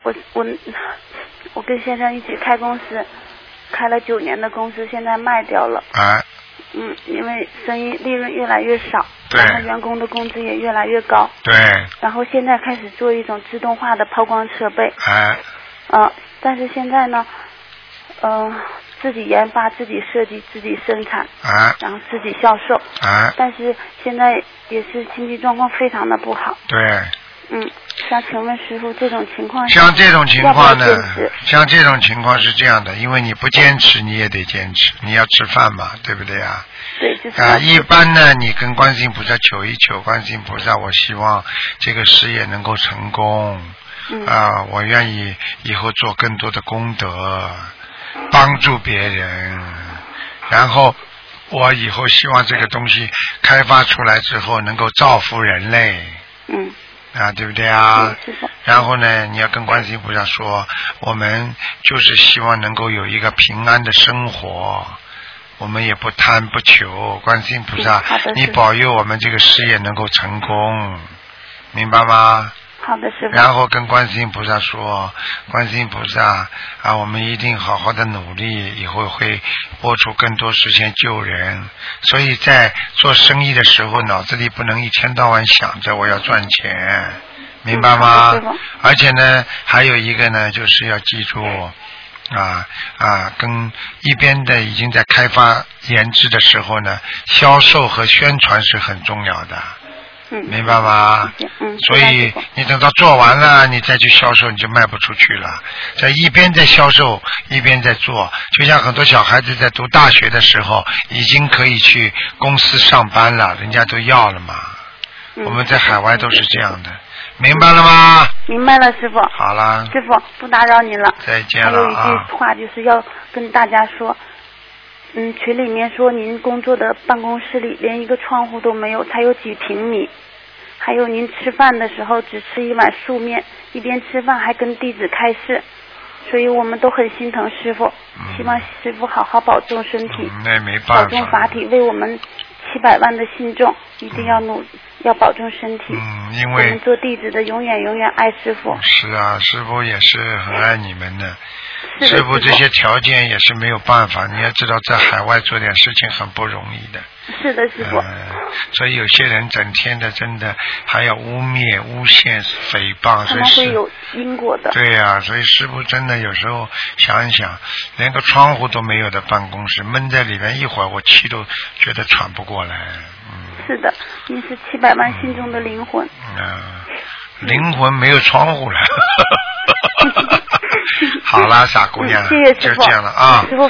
我跟先生一起开公司，开了9年的公司，现在卖掉了。因为生意利润越来越少，然后员工的工资也越来越高。 对。 然后现在开始做一种自动化的抛光设备。但是现在呢，自己研发、自己设计、自己生产，然后自己销售。但是现在也是经济状况非常的不好。 对。 想请问师傅，这种情况像这种情况呢？像这种情况是这样的，因为你不坚持，你也得坚持，你要吃饭嘛，对不对啊？ 对，就是一般呢，你跟观世音菩萨求一求，观世音菩萨，我希望这个事业能够成功。我愿意以后做更多的功德，帮助别人，然后我以后希望这个东西开发出来之后能够造福人类。对不对啊？然后呢，你要跟观世音菩萨说，我们就是希望能够有一个平安的生活，我们也不贪不求，观世音菩萨，你保佑我们这个事业能够成功，明白吗？ 好的，师父。 然后跟观世音菩萨说，观世音菩萨我们一定好好的努力，以后会拨出更多时间救人。所以在做生意的时候，脑子里不能一天到晚想着我要赚钱，明白吗？而且呢，还有一个呢，就是要记住跟一边的已经在开发研制的时候呢，销售和宣传是很重要的。明白吗？所以你等到做完了，你再去销售，你就卖不出去了。在一边在销售，一边在做，就像很多小孩子在读大学的时候，已经可以去公司上班了，人家都要了嘛。我们在海外都是这样的，明白了吗？ 明白了，师傅。 好了， 师傅不打扰您了。 再见了。 还有一句话就是要跟大家说。群里面说您工作的办公室里连一个窗户都没有，才有几平米。还有您吃饭的时候只吃一碗素面，一边吃饭还跟弟子开示，所以我们都很心疼师傅。希望师傅好好保重身体， 那没办法， 保重法体，为我们700万的信众一定要要保重身体。 因为我们做弟子的永远爱师傅。 是啊，师傅也是很爱你们的。师傅这些条件也是没有办法，你要知道在海外做点事情很不容易的。 是的，师傅。 所以有些人整天的真的还要污蔑、诬陷、诽谤， 他们会有因果的。 对呀，所以师傅真的有时候想一想，连个窗户都没有的办公室，闷在里面一会儿，我气都觉得喘不过来。 是的，你是700万心中的灵魂。 灵魂没有窗户了。好了，傻姑娘， 谢谢师傅， 就这样了啊。 师傅